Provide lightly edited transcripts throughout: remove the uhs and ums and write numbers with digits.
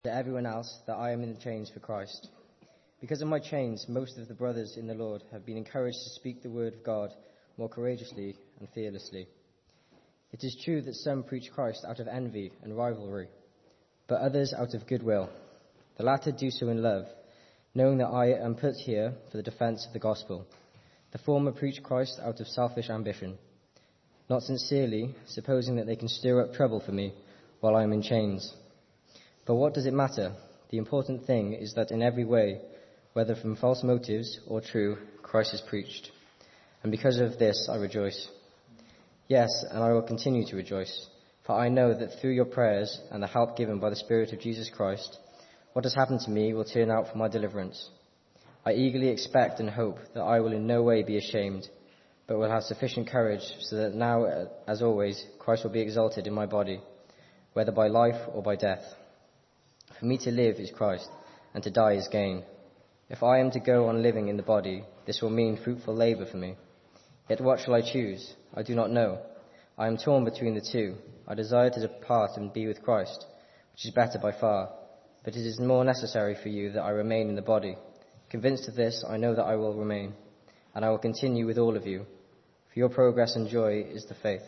to everyone else that I am in chains for Christ. Because of my chains, most of the brothers in the Lord have been encouraged to speak the word of God more courageously and fearlessly. It is true that some preach Christ out of envy and rivalry, but others out of goodwill. The latter do so in love, knowing that I am put here for the defense of the gospel. The former preach Christ out of selfish ambition, not sincerely, supposing that they can stir up trouble for me while I am in chains. But what does it matter? The important thing is that in every way, whether from false motives or true, Christ is preached. And because of this I rejoice. Yes, and I will continue to rejoice, for I know that through your prayers and the help given by the Spirit of Jesus Christ, what has happened to me will turn out for my deliverance. I eagerly expect and hope that I will in no way be ashamed, but will have sufficient courage so that now, as always, Christ will be exalted in my body, whether by life or by death. For me to live is Christ, and to die is gain. If I am to go on living in the body, this will mean fruitful labour for me. Yet what shall I choose? I do not know. I am torn between the two. I desire to depart and be with Christ, which is better by far. But it is more necessary for you that I remain in the body. Convinced of this, I know that I will remain, and I will continue with all of you. For your progress and joy is the faith.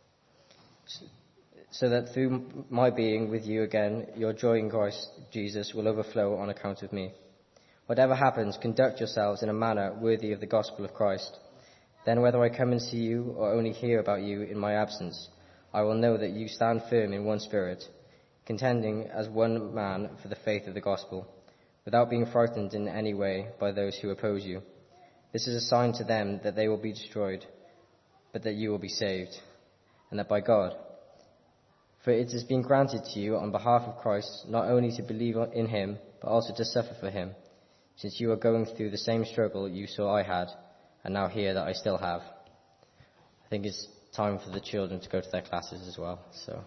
So that through my being with you again, your joy in Christ Jesus will overflow on account of me. Whatever happens, conduct yourselves in a manner worthy of the gospel of Christ. Then whether I come and see you or only hear about you in my absence, I will know that you stand firm in one spirit, contending as one man for the faith of the gospel, without being frightened in any way by those who oppose you. This is a sign to them that they will be destroyed, but that you will be saved, and that by God. For it has been granted to you on behalf of Christ not only to believe in him, but also to suffer for him, since you are going through the same struggle you saw I had, and now hear that I still have. I think it's time for the children to go to their classes as well. So.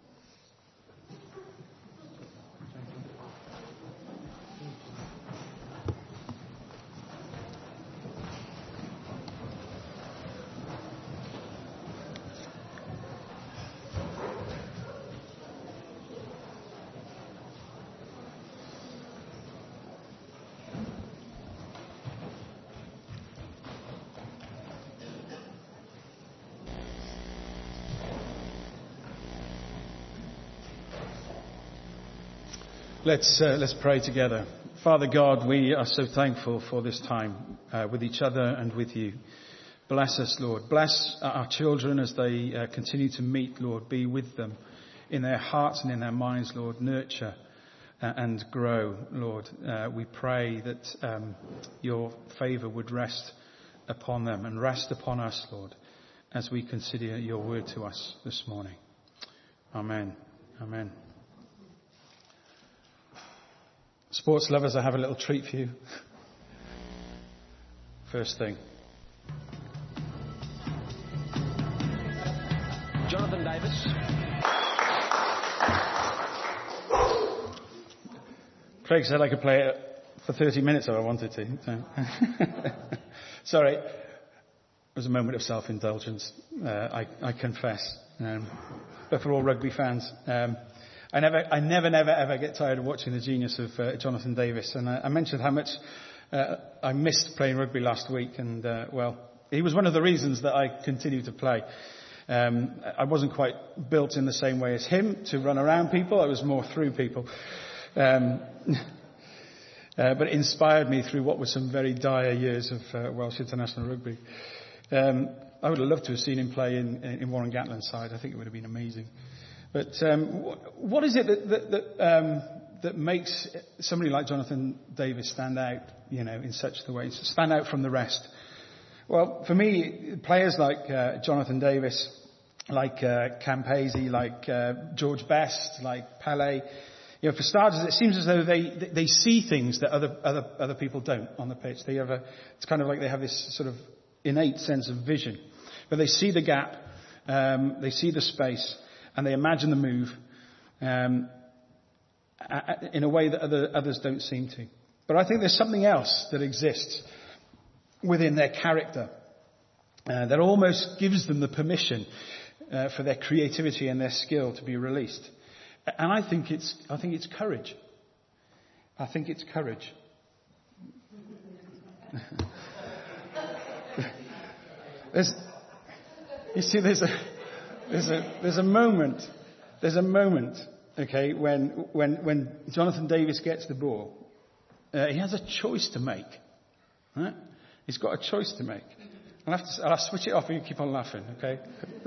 Let's pray together. Father God, we are so thankful for this time with each other and with you. Bless us, Lord. Bless our children as they continue to meet, Lord. Be with them in their hearts and in their minds, Lord. Nurture and grow, Lord. We pray that your favour would rest upon them and rest upon us, Lord, as we consider your word to us this morning. Amen. Amen. Sports lovers, I have a little treat for you. First thing. Jonathan Davis. Craig said I could play it for 30 minutes if I wanted to. So. Sorry. It was a moment of self-indulgence, I confess. But for all rugby fans, I never ever get tired of watching the genius of Jonathan Davis. And I mentioned how much I missed playing rugby last week. And, he was one of the reasons that I continue to play. I wasn't quite built in the same way as him to run around people. I was more through people. But it inspired me through what were some very dire years of Welsh international rugby. I would have loved to have seen him play in Warren Gatland's side. I think it would have been amazing. But what is it that makes somebody like Jonathan Davis stand out, in such the ways, stand out from the rest? Well, for me, players like Jonathan Davis, like Campese, like George Best, like Pele, for starters, it seems as though they see things that other people don't on the pitch. It's kind of like they have this sort of innate sense of vision, but they see the gap, they see the space, and they imagine the move in a way that others don't seem to. But I think there's something else that exists within their character that almost gives them the permission for their creativity and their skill to be released. And I think it's courage. I think it's courage. There's a moment, okay, when Jonathan Davis gets the ball, he has a choice to make, right? He's got a choice to make. I'll switch it off and you keep on laughing, okay?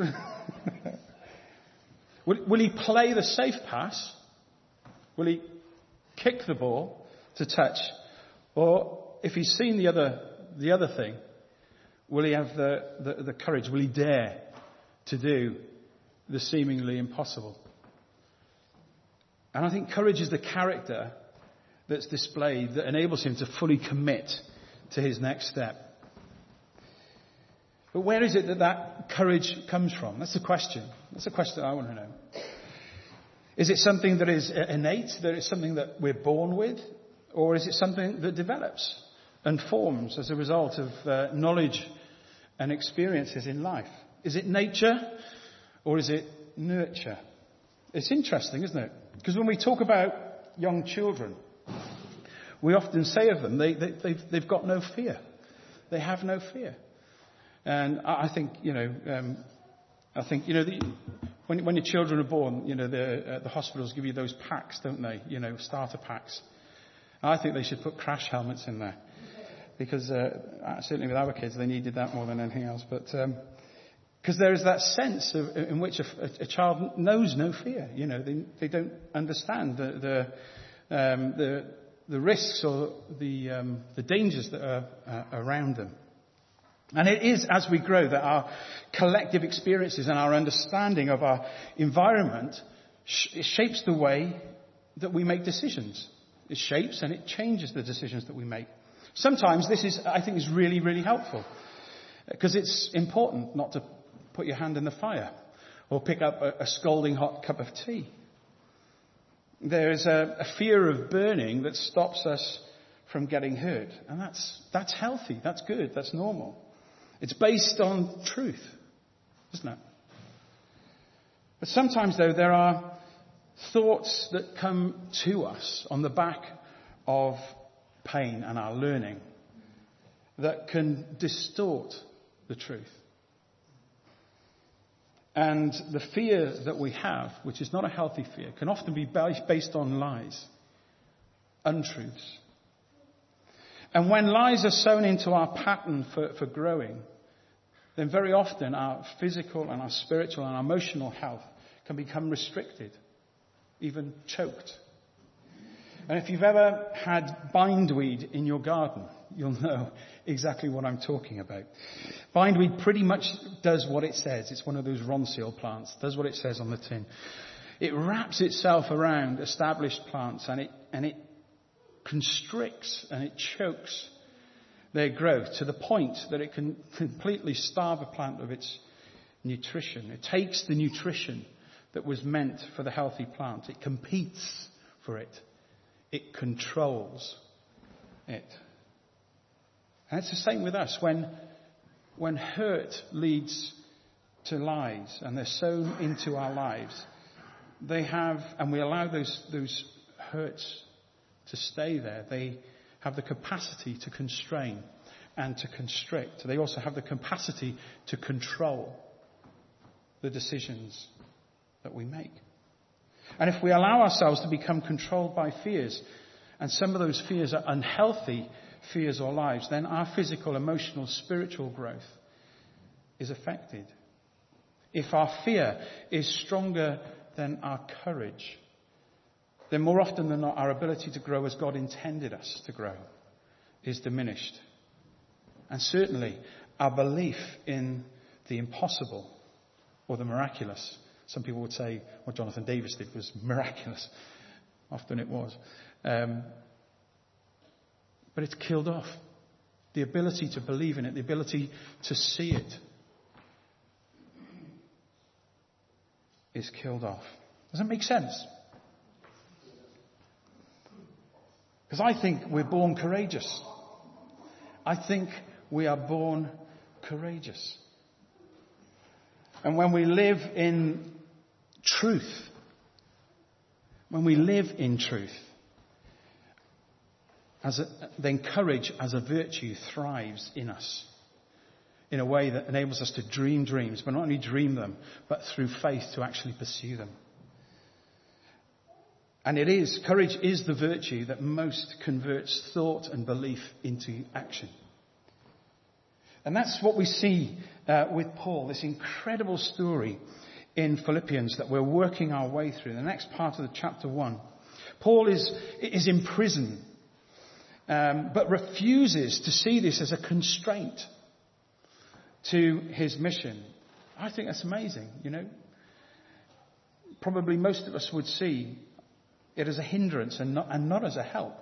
Will he play the safe pass? Will he kick the ball to touch? Or if he's seen the other thing, will he have the courage? Will he dare to do the seemingly impossible? And I think courage is the character that's displayed that enables him to fully commit to his next step. But where is it that courage comes from? That's the question. That's the question I want to know. Is it something that is innate, that it's something that we're born with? Or is it something that develops and forms as a result of knowledge and experiences in life? Is it nature or is it nurture? It's interesting, isn't it? Because when we talk about young children, we often say of them, they've got no fear. They have no fear. And I think, when your children are born, the hospitals give you those packs, don't they? Starter packs. I think they should put crash helmets in there. Because certainly with our kids, they needed that more than anything else. But because there is that sense in which a child knows no fear. They don't understand the risks or the dangers that are around them. And it is as we grow that our collective experiences and our understanding of our environment shapes the way that we make decisions. It shapes and it changes the decisions that we make. Sometimes this I think is really, really helpful. Because it's important not to put your hand in the fire or pick up a scalding hot cup of tea. There is a fear of burning that stops us from getting hurt. And that's healthy, that's good, that's normal. It's based on truth, isn't it? But sometimes, though, there are thoughts that come to us on the back of pain and our learning that can distort the truth. And the fear that we have, which is not a healthy fear, can often be based on lies, untruths. And when lies are sown into our pattern for growing, then very often our physical and our spiritual and our emotional health can become restricted, even choked. And if you've ever had bindweed in your garden, you'll know exactly what I'm talking about. Bindweed pretty much does what it says. It's one of those Ronseal plants. Does what it says on the tin. It wraps itself around established plants and it constricts and it chokes their growth to the point that it can completely starve a plant of its nutrition. It takes the nutrition that was meant for the healthy plant. It competes for it. It controls it. And it's the same with us. When hurt leads to lies and they're sown into our lives, and we allow those hurts to stay there, they have the capacity to constrain and to constrict. They also have the capacity to control the decisions that we make. And if we allow ourselves to become controlled by fears, and some of those fears are unhealthy fears or lives, then our physical, emotional, spiritual growth is affected. If our fear is stronger than our courage, then more often than not, our ability to grow as God intended us to grow is diminished. And certainly, our belief in the impossible or the miraculous. Some people would say what Jonathan Davis did was miraculous. Often it was. But it's killed off. The ability to believe in it, the ability to see it is killed off. Does that make sense? Because I think we're born courageous. I think we are born courageous. And when we live in truth, then courage as a virtue thrives in us in a way that enables us to dream dreams, but not only dream them, but through faith to actually pursue them. And courage is the virtue that most converts thought and belief into action. And that's what we see with Paul, this incredible story in Philippians that we're working our way through. The next part of the chapter 1. Paul is in prison, but refuses to see this as a constraint to his mission. I think that's amazing, Probably most of us would see it as a hindrance and not as a help.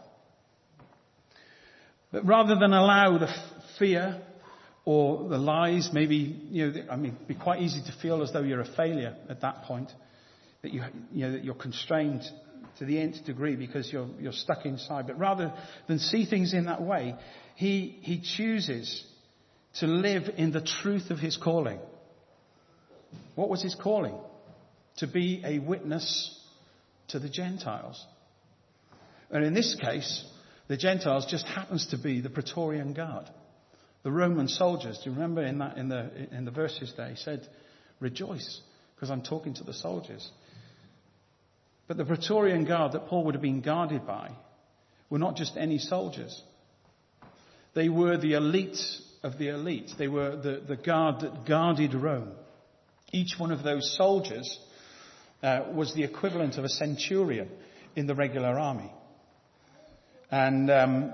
But rather than allow the fear or the lies, maybe, it'd be quite easy to feel as though you're a failure at that point, that that you're constrained to the nth degree because you're stuck inside. But rather than see things in that way, he chooses to live in the truth of his calling. What was his calling? To be a witness to the Gentiles. And in this case, the Gentiles just happens to be the Praetorian Guard. The Roman soldiers. Do you remember in the verses there? He said, rejoice, because I'm talking to the soldiers. But the Praetorian Guard that Paul would have been guarded by were not just any soldiers. They were the elite of the elite. They were the guard that guarded Rome. Each one of those soldiers was the equivalent of a centurion in the regular army. And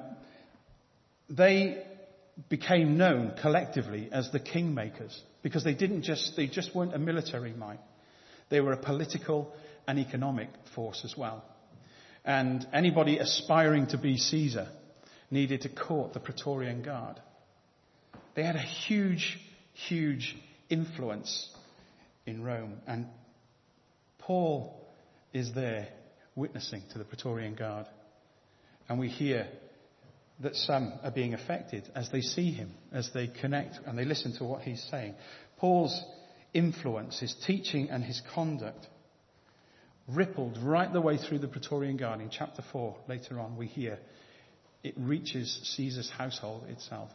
they became known collectively as the kingmakers because they just weren't a military might. They were a political and economic force as well. And anybody aspiring to be Caesar needed to court the Praetorian Guard. They had a huge, huge influence in Rome. And Paul is there witnessing to the Praetorian Guard. And we hear that some are being affected as they see him, as they connect and they listen to what he's saying. Paul's influence, his teaching and his conduct rippled right the way through the Praetorian Guard. In chapter 4, later on, we hear it reaches Caesar's household itself.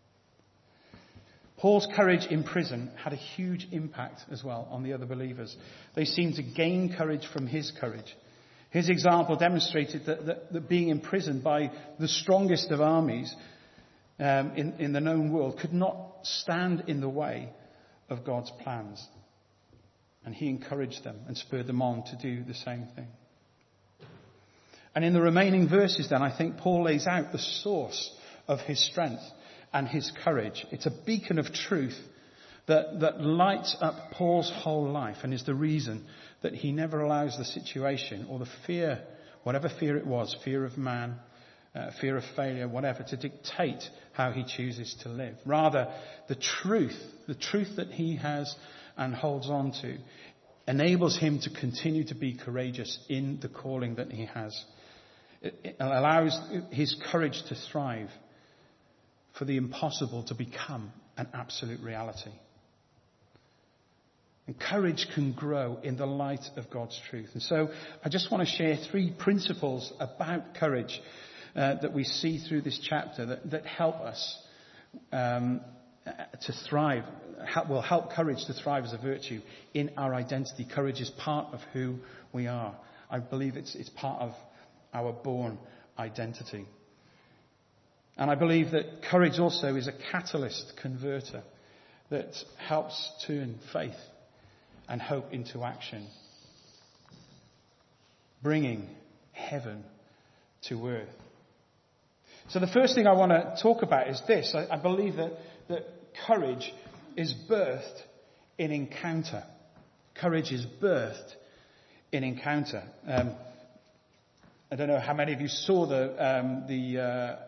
Paul's courage in prison had a huge impact as well on the other believers. They seemed to gain courage from his courage. His example demonstrated that being imprisoned by the strongest of armies in the known world could not stand in the way of God's plans. And he encouraged them and spurred them on to do the same thing. And in the remaining verses then, I think Paul lays out the source of his strength and his courage. It's a beacon of truth that lights up Paul's whole life and is the reason that he never allows the situation or the fear, whatever fear it was, fear of man, fear of failure, whatever, to dictate how he chooses to live. Rather, the truth that he has and holds on to enables him to continue to be courageous in the calling that he has. It allows his courage to thrive for the impossible to become an absolute reality. And courage can grow in the light of God's truth. And so I just want to share 3 principles about courage that we see through this chapter that help us to thrive, will help courage to thrive as a virtue in our identity. Courage is part of who we are. I believe it's part of our born identity. And I believe that courage also is a catalyst converter that helps turn faith and hope into action, bringing heaven to earth. So the first thing I want to talk about is this. I believe that courage is birthed in encounter. Courage is birthed in encounter. I don't know how many of you saw the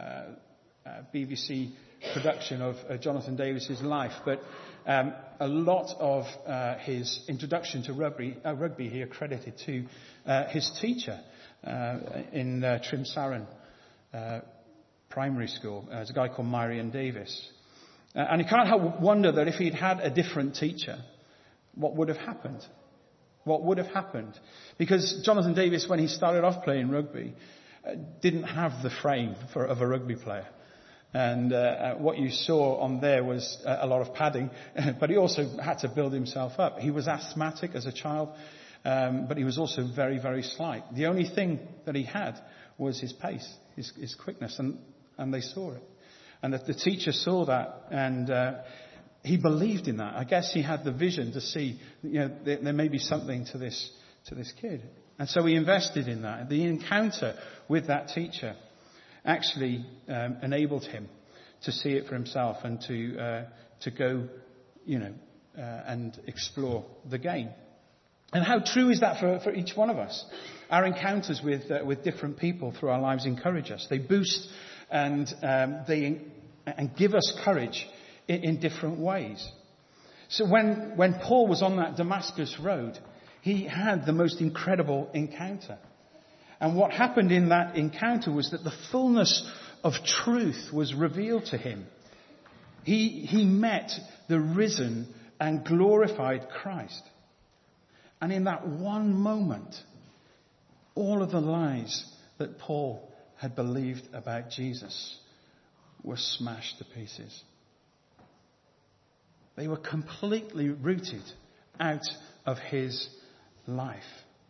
BBC production of Jonathan Davis's life, but a lot of his introduction to rugby he accredited to his teacher in Trimsaran Primary School. There's a guy called Marion Davis. And you can't help but wonder that if he'd had a different teacher, what would have happened? What would have happened? Because Jonathan Davis, when he started off playing rugby, didn't have the frame of a rugby player. And what you saw on there was a lot of padding, but he also had to build himself up. He was asthmatic as a child, but he was also very, very slight. The only thing that he had was his pace, his quickness, and they saw it. And the teacher saw that, and he believed in that. I guess he had the vision to see, there may be something to this kid. And so he invested in that. The encounter with that teacher actually enabled him to see it for himself and to go, and explore the game. And how true is that for each one of us? Our encounters with different people through our lives encourage us. They boost and give us courage in different ways. So when Paul was on that Damascus road, he had the most incredible encounter. And what happened in that encounter was that the fullness of truth was revealed to him. He met the risen and glorified Christ. And in that one moment, all of the lies that Paul had believed about Jesus were smashed to pieces. They were completely rooted out of his life.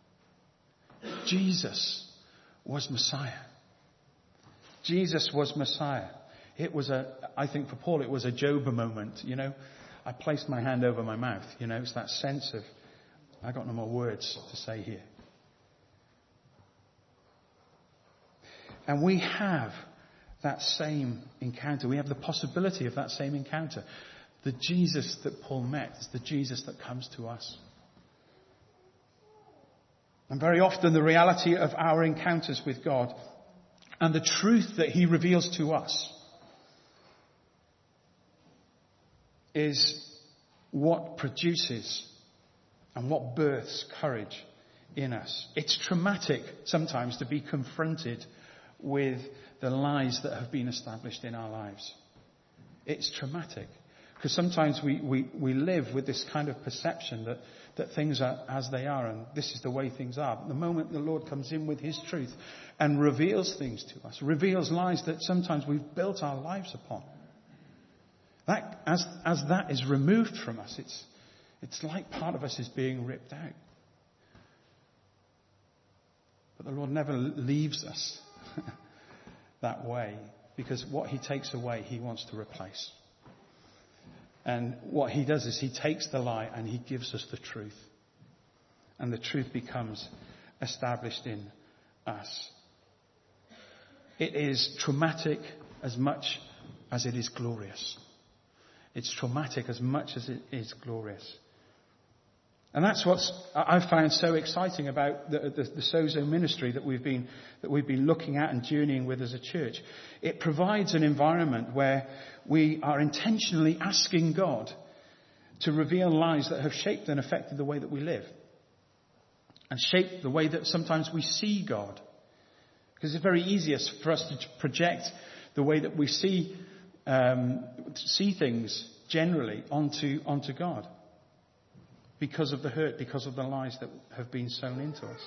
Jesus was Messiah. Jesus was Messiah. It was I think for Paul, it was a Job moment, I placed my hand over my mouth, it's that sense of, I got no more words to say here. And we have that same encounter. We have the possibility of that same encounter. The Jesus that Paul met is the Jesus that comes to us. And very often the reality of our encounters with God and the truth that he reveals to us is what produces and what births courage in us. It's traumatic sometimes to be confronted with the lies that have been established in our lives. It's traumatic because sometimes we live with this kind of perception that things are as they are and this is the way things are. But the moment the Lord comes in with his truth and reveals things to us, reveals lies that sometimes we've built our lives upon, that as that is removed from us, it's like part of us is being ripped out. But the Lord never leaves us that way, because what he takes away, he wants to replace. And what he does is he takes the lie and he gives us the truth. And the truth becomes established in us. It is traumatic as much as it is glorious. It's traumatic as much as it is glorious. And that's what I found so exciting about the Sozo ministry that we've been looking at and journeying with as a church. It provides an environment where we are intentionally asking God to reveal lies that have shaped and affected the way that we live, and shaped the way that sometimes we see God. Because it's very easy for us to project the way that we see things generally onto God. Because of the hurt, because of the lies that have been sown into us.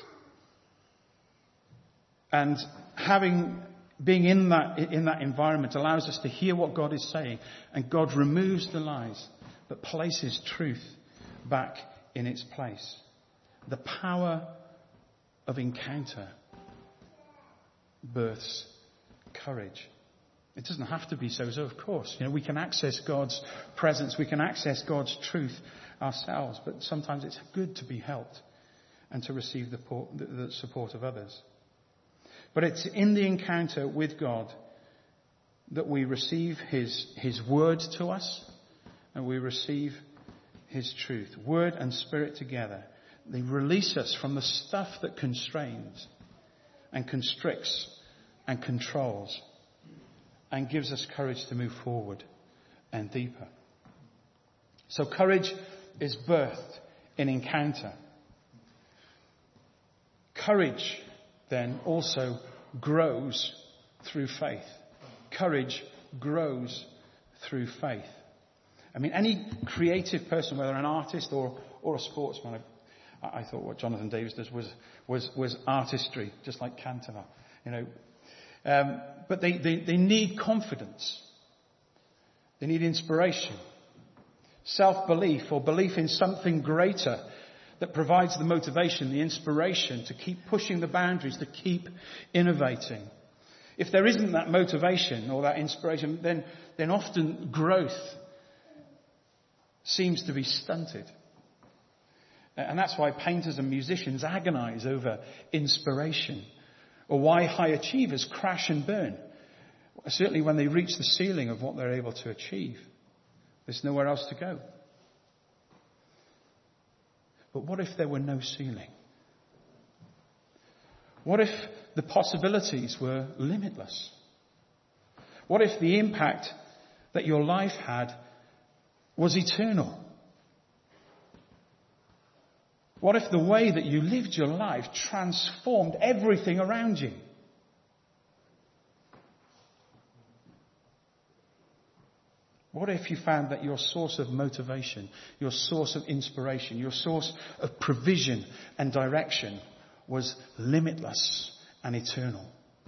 And being in that environment allows us to hear what God is saying. And God removes the lies, but places truth back in its place. The power of encounter births courage. It doesn't have to be so, of course. We can access God's presence, we can access God's truth ourselves, but sometimes it's good to be helped and to receive the support of others. But it's in the encounter with God that we receive his word to us and we receive his truth. Word and spirit together. They release us from the stuff that constrains and constricts and controls and gives us courage to move forward and deeper. So courage is birthed in encounter. Courage then also grows through faith. Courage grows through faith. I mean, any creative person, whether an artist or a sportsman, I thought what Jonathan Davis does was artistry, just like Cantona. But they need confidence. They need inspiration, self-belief, or belief in something greater that provides the motivation, the inspiration to keep pushing the boundaries, to keep innovating. If there isn't that motivation or that inspiration, then often growth seems to be stunted. And that's why painters and musicians agonize over inspiration, or why high achievers crash and burn. Certainly when they reach the ceiling of what they're able to achieve, there's nowhere else to go. But what if there were no ceiling? What if the possibilities were limitless? What if the impact that your life had was eternal? What if the way that you lived your life transformed everything around you? What if you found that your source of motivation, your source of inspiration, your source of provision and direction was limitless and eternal?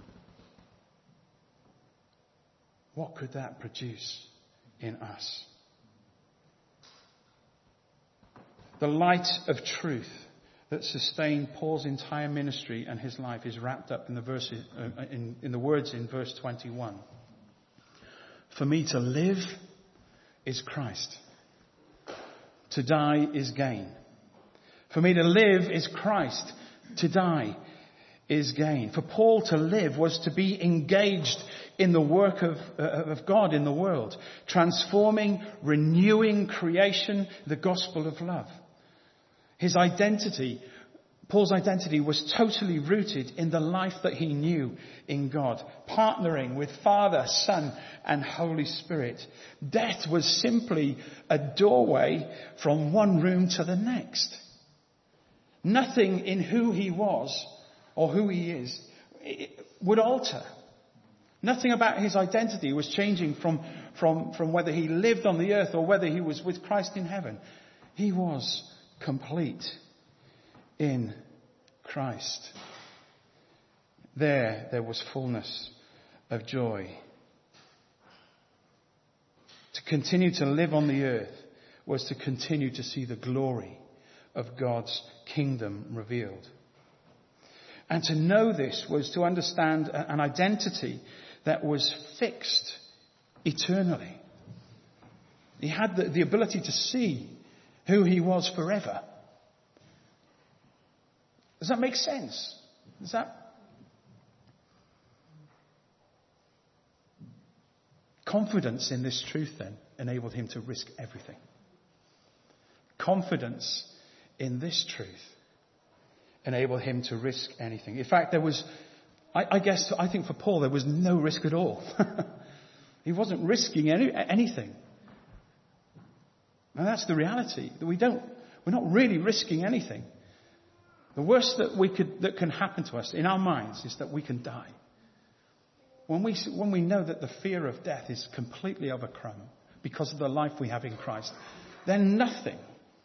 What could that produce in us? The light of truth that sustained Paul's entire ministry and his life is wrapped up in the words in verse 21. For me to live is Christ. To die is gain. For me to live is Christ. To die is gain. For Paul to live was to be engaged in the work of God in the world, transforming, renewing creation, the gospel of love. His identity, Paul's identity, was totally rooted in the life that he knew in God, partnering with Father, Son, and Holy Spirit. Death was simply a doorway from one room to the next. Nothing in who he was or who he is would alter. Nothing about his identity was changing from whether he lived on the earth or whether he was with Christ in heaven. He was complete in Christ. There was fullness of joy. To continue to live on the earth was to continue to see the glory of God's kingdom revealed. And to know this was to understand an identity that was fixed eternally. He had the ability to see who he was forever. Does that make sense? Confidence in this truth then enabled him to risk everything. Confidence in this truth enabled him to risk anything. In fact, I think for Paul there was no risk at all. He wasn't risking anything. And that's the reality. That we're not really risking anything. The worst that can happen to us in our minds is that we can die. When we know that the fear of death is completely overcome because of the life we have in Christ, then nothing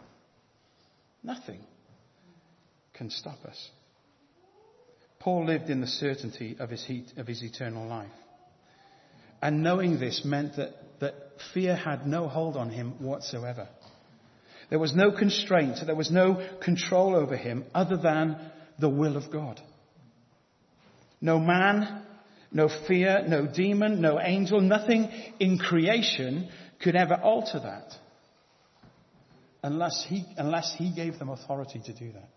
can stop us. Paul lived in the certainty of his eternal life. And knowing this meant that fear had no hold on him whatsoever. There was no constraint, there was no control over him other than the will of God. No man, no fear, no demon, no angel, nothing in creation could ever alter that unless he gave them authority to do that.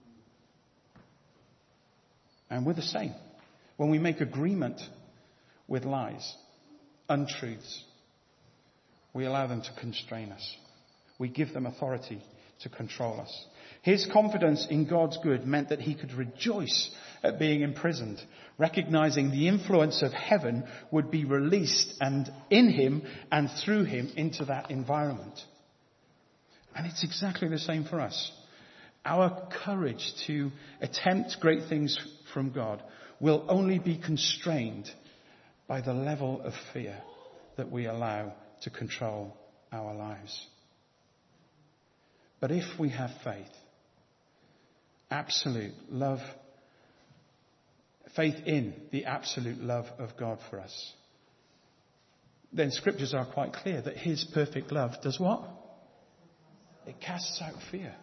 And we're the same. When we make agreement with lies, untruths, we allow them to constrain us. We give them authority to control us. His confidence in God's good meant that he could rejoice at being imprisoned, recognizing the influence of heaven would be released and in him and through him into that environment. And it's exactly the same for us. Our courage to attempt great things from God will only be constrained by the level of fear that we allow to control our lives. But if we have faith, absolute love, faith in the absolute love of God for us, then scriptures are quite clear that his perfect love does what? It casts out fear.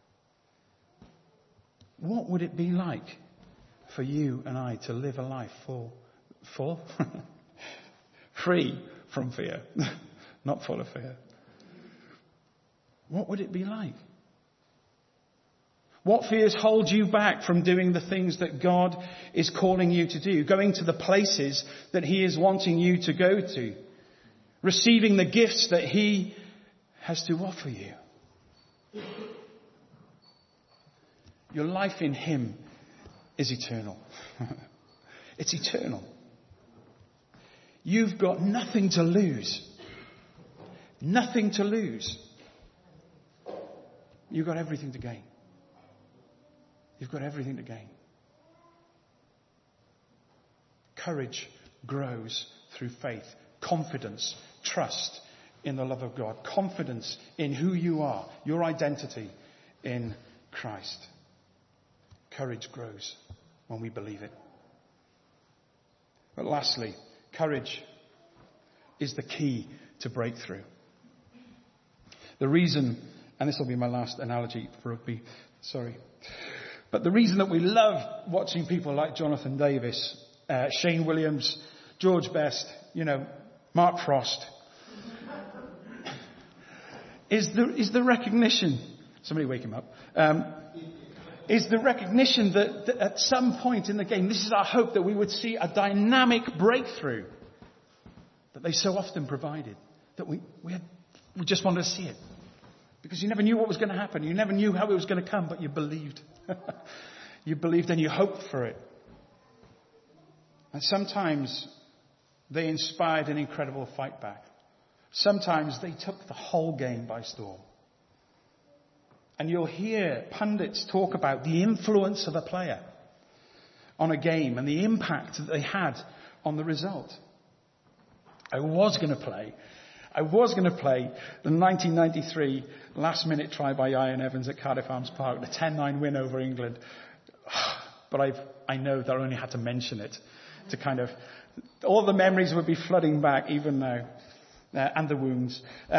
What would it be like for you and I to live a life full? Free from fear. Not full of fear. What would it be like? What fears hold you back from doing the things that God is calling you to do? Going to the places that he is wanting you to go to? Receiving the gifts that he has to offer you? Your life in him is eternal. It's eternal. You've got nothing to lose. Nothing to lose. You've got everything to gain. You've got everything to gain. Courage grows through faith, confidence, trust in the love of God, confidence in who you are, your identity in Christ. Courage grows when we believe it. But lastly, courage is the key to breakthrough. The reason, and this will be my last analogy for rugby, but the reason that we love watching people like Jonathan Davis, Shane Williams, George Best, Mark Frost, is the recognition, somebody wake him up, is the recognition that at some point in the game, this is our hope, that we would see a dynamic breakthrough that they so often provided, that we just wanted to see it. Because you never knew what was going to happen. You never knew how it was going to come, but you believed. You believed and you hoped for it. And sometimes they inspired an incredible fight back. Sometimes they took the whole game by storm. And you'll hear pundits talk about the influence of a player on a game and the impact that they had on the result. I was going to play the 1993 last-minute try by Ian Evans at Cardiff Arms Park, the 10-9 win over England. But I know that I only had to mention it to kind of... all the memories would be flooding back even now. And the wounds.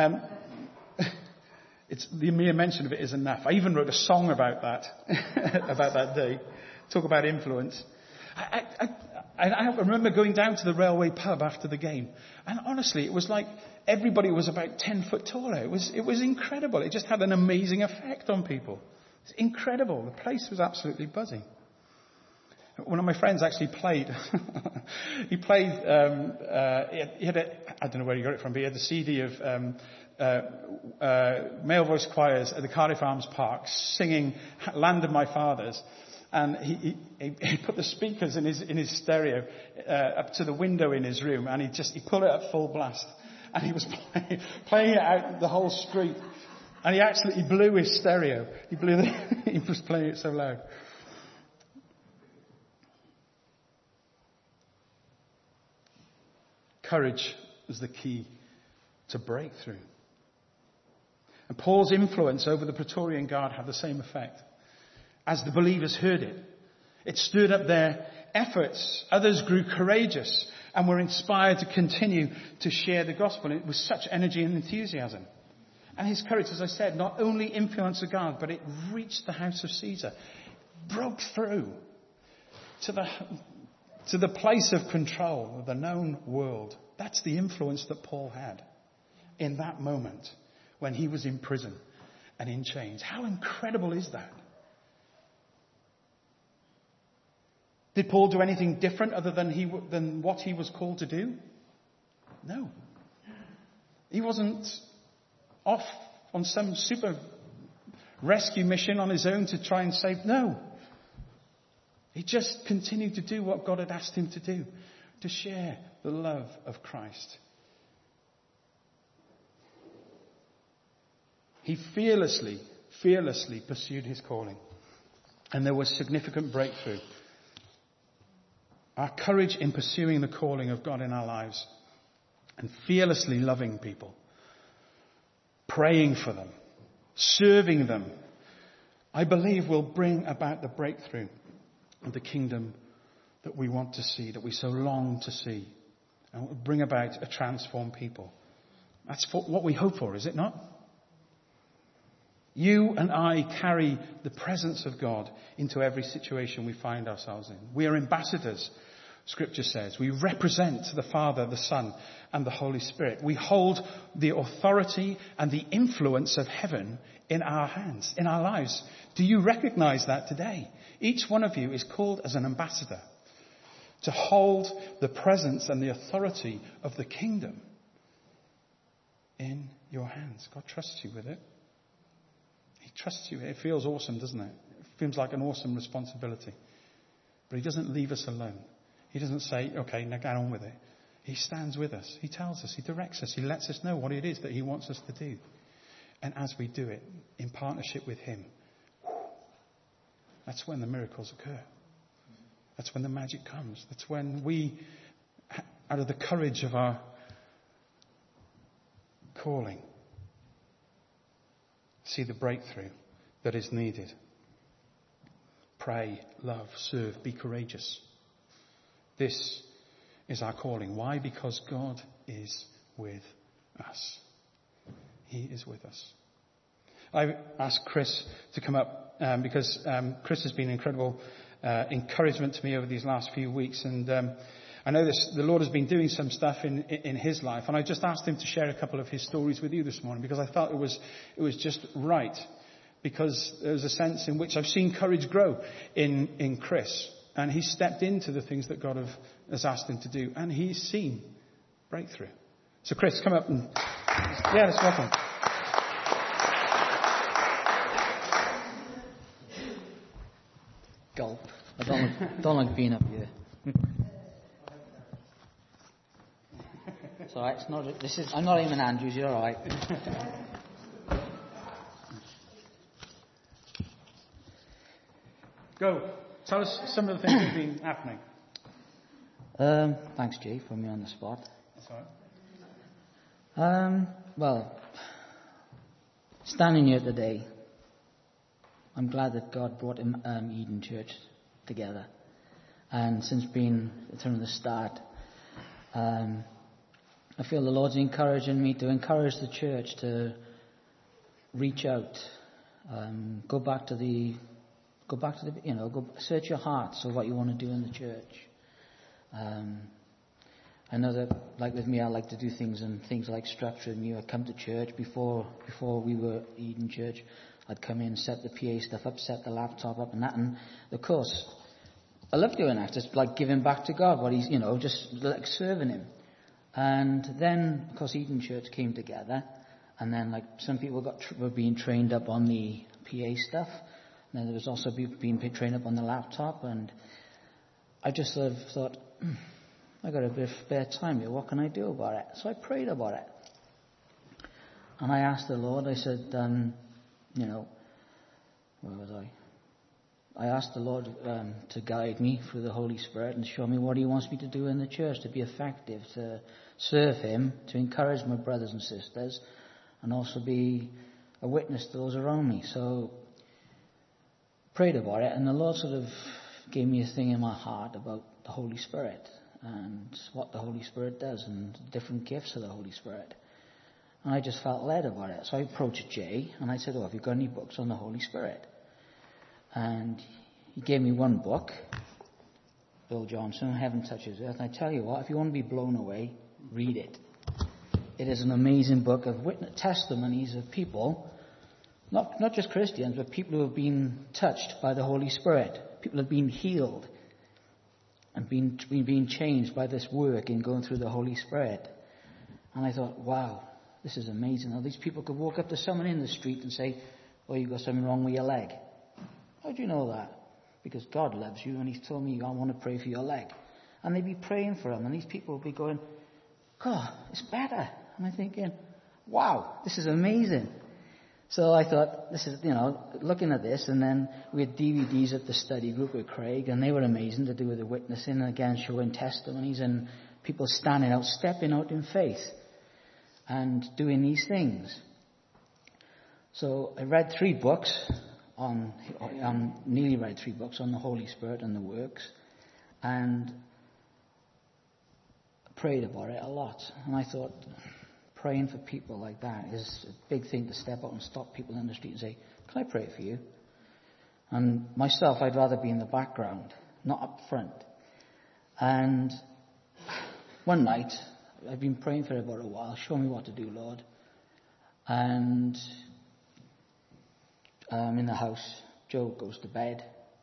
It's the mere mention of it is enough. I even wrote a song about that, about that day. Talk about influence. I remember going down to the railway pub after the game, and honestly, it was like everybody was about 10 foot taller. It was incredible. It just had an amazing effect on people. It's incredible. The place was absolutely buzzing. One of my friends actually played. He played. He had I don't know where he got it from, but he had the CD of male voice choirs at the Cardiff Arms Park singing "Land of My Fathers." And he put the speakers in his stereo up to the window in his room, and he pulled it at full blast, and he was playing it out the whole street, and he absolutely blew his stereo. He was playing it so loud. Courage is the key to breakthrough. And Paul's influence over the Praetorian Guard had the same effect. As the believers heard it, it stirred up their efforts. Others grew courageous and were inspired to continue to share the gospel. It was such energy and enthusiasm. And his courage, as I said, not only influenced the guard, but it reached the house of Caesar, broke through to the place of control of the known world. That's the influence that Paul had in that moment when he was in prison and in chains. How incredible is that? Did Paul do anything different other than what he was called to do? No. He wasn't off on some super rescue mission on his own to try and save. No. He just continued to do what God had asked him to do, to share the love of Christ. He fearlessly pursued his calling. And there was significant breakthrough. Our courage in pursuing the calling of God in our lives and fearlessly loving people, praying for them, serving them, I believe will bring about the breakthrough of the kingdom that we want to see, that we so long to see, and bring about a transformed people. That's what we hope for, is it not? You and I carry the presence of God into every situation we find ourselves in. We are ambassadors, Scripture says. We represent the Father, the Son, and the Holy Spirit. We hold the authority and the influence of heaven in our hands, in our lives. Do you recognize that today? Each one of you is called as an ambassador to hold the presence and the authority of the kingdom in your hands. God trusts you with it. He trusts you. It feels awesome, doesn't it? It feels like an awesome responsibility. But he doesn't leave us alone. He doesn't say, okay, now get on with it. He stands with us. He tells us. He directs us. He lets us know what it is that he wants us to do. And as we do it in partnership with him, that's when the miracles occur. That's when the magic comes. That's when we, out of the courage of our calling, see the breakthrough that is needed. Pray, love, serve, be courageous. This is our calling. Why? Because God is with us. He is with us. I asked Chris to come up because Chris has been incredible encouragement to me over these last few weeks, and I know the Lord has been doing some stuff in his life, and I just asked him to share a couple of his stories with you this morning because I felt it was just right, because there's a sense in which I've seen courage grow in Chris, and he's stepped into the things that God has asked him to do, and he's seen breakthrough. So Chris, come up and let's welcome. Gulp. I don't like being up here. It's alright, I'm not Eamon Andrews, you're alright. Go. Tell us some of the things that have been happening. Thanks, Jay, for me on the spot. That's all right. Well, standing here today, I'm glad that God brought Eden Church together. And since being from the start, I feel the Lord's encouraging me to encourage the church to reach out, go back to the, go search your hearts of what you want to do in the church. I know that, like with me, I like to do things like structuring you. I'd come to church before we were Eden Church. I'd come in, set the PA stuff up, set the laptop up and that. And of course, I love doing that. Just like giving back to God, what he's, just like serving him. And then, of course, Eden Church came together. And then, like, some people were being trained up on the PA stuff. And then there was also people being trained up on the laptop. And I just sort of thought, I got a bit of spare time here. What can I do about it? So I prayed about it. And I asked the Lord, I said, where was I? I asked the Lord to guide me through the Holy Spirit and show me what he wants me to do in the church to be effective, to serve him, to encourage my brothers and sisters, and also be a witness to those around me. So prayed about it, and the Lord sort of gave me a thing in my heart about the Holy Spirit and what the Holy Spirit does and different gifts of the Holy Spirit. And I just felt led about it. So I approached Jay and I said, have you got any books on the Holy Spirit? And he gave me one book, Bill Johnson, Heaven Touches Earth. And I tell you what, if you want to be blown away, read it. It is an amazing book of testimonies of people, not just Christians, but people who have been touched by the Holy Spirit. People have been healed and being changed by this work in going through the Holy Spirit. And I thought, wow, this is amazing. Now these people could walk up to someone in the street and say, oh, you've got something wrong with your leg. How do you know that? Because God loves you and he's told me I want to pray for your leg. And they'd be praying for him and these people would be going, God, it's better. And I'm thinking, wow, this is amazing. So I thought, this is, looking at this, and then we had DVDs at the study group with Craig, and they were amazing to do with the witnessing, and again showing testimonies and people standing out, stepping out in faith and doing these things. So I read 3 books nearly read 3 books on the Holy Spirit and the works. and prayed about it a lot. And I thought, praying for people like that is a big thing to step out and stop people in the street and say, can I pray for you? And myself, I'd rather be in the background, not up front. And one night, I've been praying for it about a while. Show me what to do, Lord. And in the house, Joe goes to bed.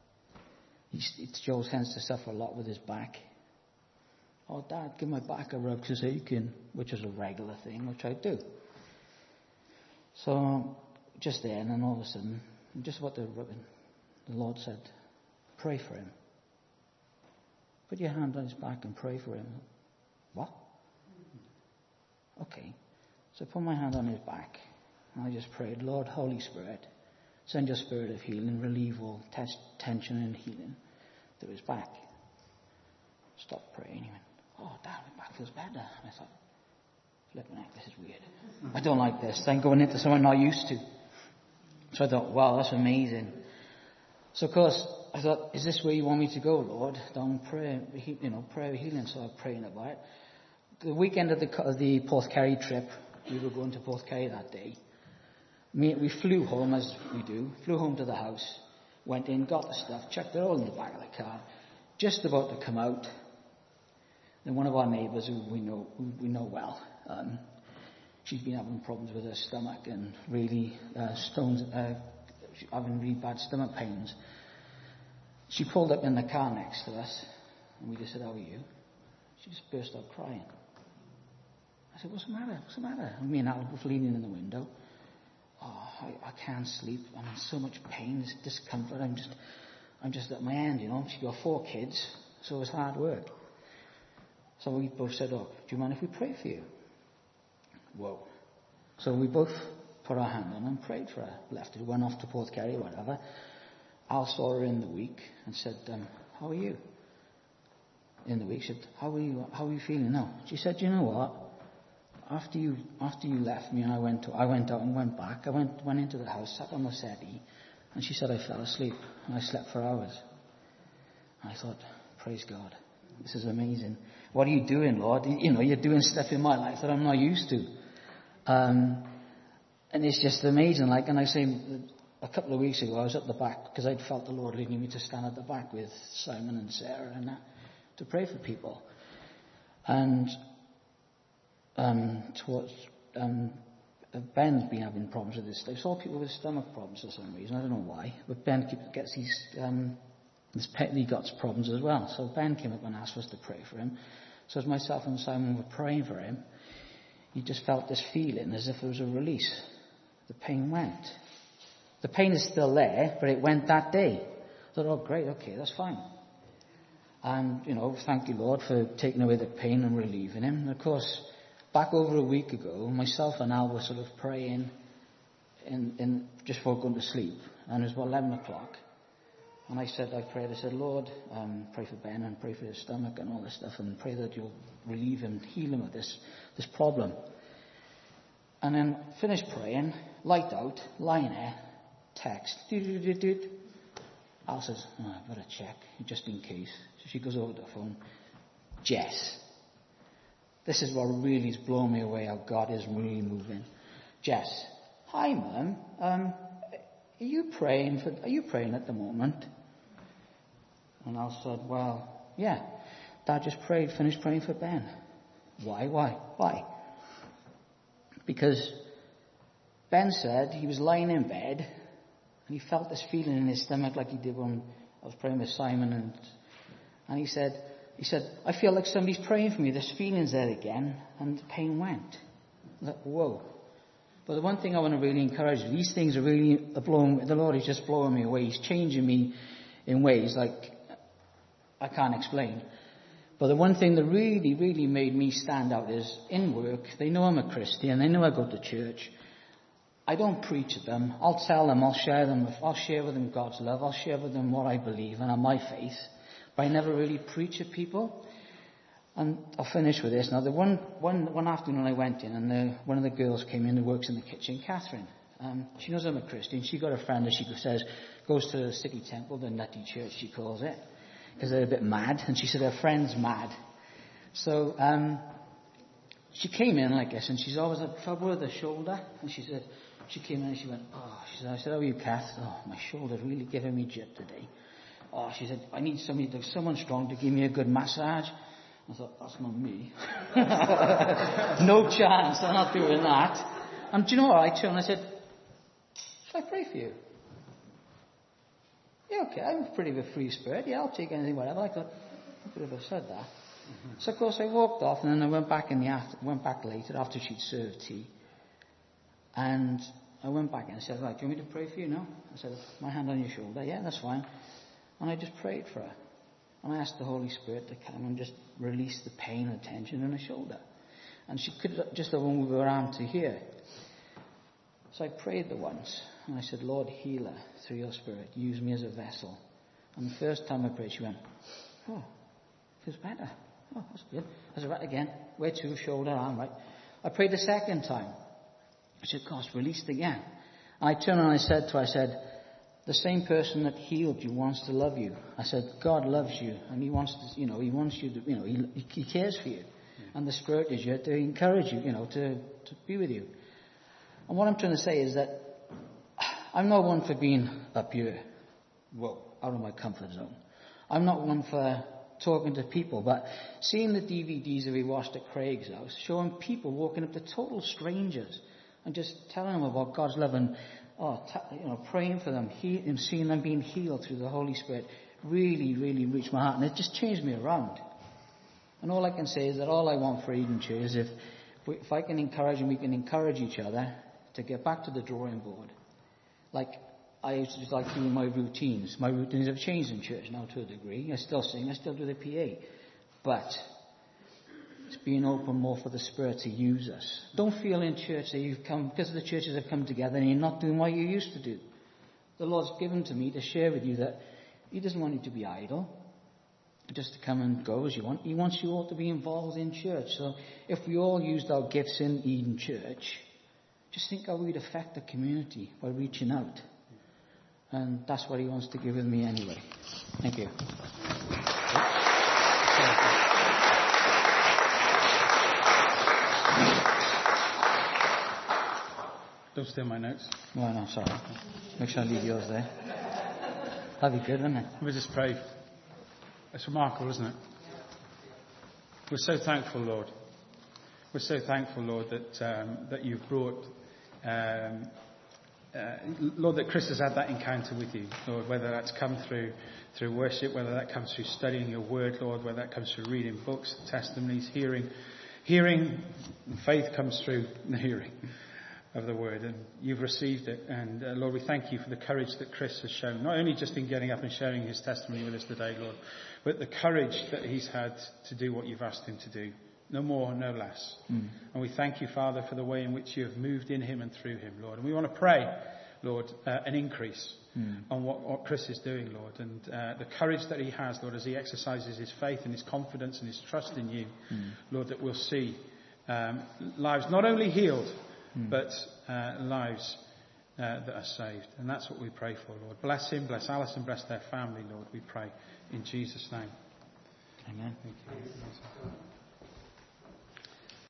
Joe tends to suffer a lot with his back. Oh, Dad, give my back a rub because it's aching, which is a regular thing, which I do. So, just then, and all of a sudden, just about to rub him, the Lord said, pray for him. Put your hand on his back and pray for him. What? Okay. So I put my hand on his back, and I just prayed, Lord, Holy Spirit, send your spirit of healing, relieve all tension and healing through his back. Stopped praying. He went, oh, Dad, my back feels better. And I thought, flipping out, this is weird. I don't like this. I'm going into something I'm not used to. So I thought, wow, that's amazing. So of course, I thought, is this where you want me to go, Lord? Down prayer of healing. So I was praying about it. The weekend of the Porthcurry trip, we were going to Porthcurry that day. We flew home, as we do, flew home to the house, went in, got the stuff, checked it all in the back of the car, just about to come out. Then one of our neighbours who we know well, she's been having problems with her stomach and really having really bad stomach pains. She pulled up in the car next to us, and we just said, how are you? She just burst out crying. I said, what's the matter? What's the matter? And me and Al were leaning in the window. Oh, I can't sleep. I'm in so much pain, this discomfort. I'm just at my end, you know. She's got 4 kids, so it's hard work. So we both said, oh, do you mind if we pray for you? Whoa. So we both put our hand on her and prayed for her. Left her, went off to Porthcurry, whatever. Al saw her in the week and said, how are you? In the week, she said, how are you feeling now? She said, you know what? After you left me and I went out and went back, I went into the house, sat on the settee, and she said I fell asleep and I slept for hours. And I thought, praise God, this is amazing. What are you doing, Lord? You know, you're doing stuff in my life that I'm not used to. And it's just amazing. Like, and I say, a couple of weeks ago, I was at the back because I'd felt the Lord leading me to stand at the back with Simon and Sarah and to pray for people. And Ben's been having problems with this. I saw people with stomach problems for some reason. I don't know why, but Ben gets these he got problems as well. So Ben came up and asked us to pray for him. So as myself and Simon were praying for him, he just felt this feeling as if there was a release. The pain went. The pain is still there, but it went that day. I thought, oh great, okay, that's fine. And thank you, Lord, for taking away the pain and relieving him. And of course, back over a week ago, myself and Al were sort of praying in just before going to sleep. And it was about 11 o'clock. And I said, Lord, pray for Ben and pray for his stomach and all this stuff and pray that you'll relieve him, heal him of this problem. And then finished praying, light out, lying there, text. Al says, I better check, just in case. So she goes over to the phone. Jess. This is what really is blowing me away, how God is really moving. Jess. Hi, Mum. Are you praying at the moment? And Al said, well, yeah. Dad just finished praying for Ben. Why? Because Ben said he was lying in bed and he felt this feeling in his stomach like he did when I was praying with Simon, and he said, I feel like somebody's praying for me. This feeling's there again, and the pain went. I thought, whoa. But the one thing I want to really encourage you, these things are really the Lord is just blowing me away. He's changing me in ways like I can't explain. But the one thing that really, really made me stand out is in work, they know I'm a Christian, they know I go to church. I don't preach at them. I'll tell them, I'll share with them God's love, I'll share with them what I believe and my faith. But I never really preach at people. And I'll finish with this. Now, the one afternoon I went in, and one of the girls came in who works in the kitchen, Catherine. She knows I'm a Christian. She got a friend, as she says, goes to the City Temple, the Nutty Church, she calls it. because they're a bit mad. And she said her friend's mad. So she came in like this, and she's always had trouble with her shoulder. And she said, she came in and she went, oh, she said, I said, how are you, Kath? Oh, my shoulder's really giving me jip today. Oh, she said, I need someone strong to give me a good massage. I thought, that's not me. No chance, I'm not doing that. And do you know what? I turned and I said, shall I pray for you? Yeah, okay, I'm pretty of a free spirit. Yeah, I'll take anything, whatever. I thought, I could have said that. Mm-hmm. So, of course, I walked off, and then I went back went back later after she'd served tea. And I went back and I said, right, do you want me to pray for you now? I said, my hand on your shoulder. Yeah, that's fine. And I just prayed for her. And I asked the Holy Spirit to come and just release the pain and tension in her shoulder. And she could just move her arm to here. So I prayed the once. And I said, Lord, heal her through your Spirit. Use me as a vessel. And the first time I prayed, she went, oh, feels better. Oh, that's good. I said, right, again. Where to? Shoulder, arm, right. I prayed the second time. I said, gosh, released again. And I turned and I said to her, I said, the same person that healed you wants to love you. I said, God loves you, and He wants to, He wants you to, He cares for you. Yeah. And the Spirit is here to encourage you, to be with you. And what I'm trying to say is that I'm not one for being up here, out of my comfort zone. I'm not one for talking to people, but seeing the DVDs that we watched at Craig's house, showing people walking up to total strangers and just telling them about God's love and praying for them, and seeing them being healed through the Holy Spirit really, really reached my heart, and it just changed me around. And all I can say is that all I want for Eden Church is if I can encourage and we can encourage each other to get back to the drawing board. Like I used to just like doing my routines. My routines have changed in church now to a degree. I still sing, I still do the PA, but it's being open more for the Spirit to use us. Don't feel in church that you've come, because the churches have come together and you're not doing what you used to do. The Lord's given to me to share with you that He doesn't want you to be idle, just to come and go as you want. He wants you all to be involved in church. So if we all used our gifts in Eden Church, just think how we'd affect the community by reaching out. And that's what He wants to give with me anyway. Thank you. Don't steal my notes. Oh, no, sorry. Make sure I leave yours there. That'd be good, wouldn't it? Let me just pray. It's remarkable, isn't it? We're so thankful, Lord. We're so thankful, Lord, that you've brought, Lord, that Chris has had that encounter with you, Lord, whether that's come through worship, whether that comes through studying your word, Lord, whether that comes through reading books, testimonies, hearing, faith comes through the hearing of the word, and you've received it. And Lord, we thank you for the courage that Chris has shown, not only just in getting up and sharing his testimony with us today, Lord, but the courage that he's had to do what you've asked him to do. No more, no less. And we thank you, Father, for the way in which you have moved in him and through him, Lord. And we want to pray, Lord, an increase on what Chris is doing, Lord, and the courage that he has, Lord, as he exercises his faith and his confidence and his trust in you, Lord, that we'll see lives not only healed, but lives that are saved. And that's what we pray for, Lord. Bless him, bless Alison, bless their family, Lord, we pray in Jesus' name. Amen. Thank you.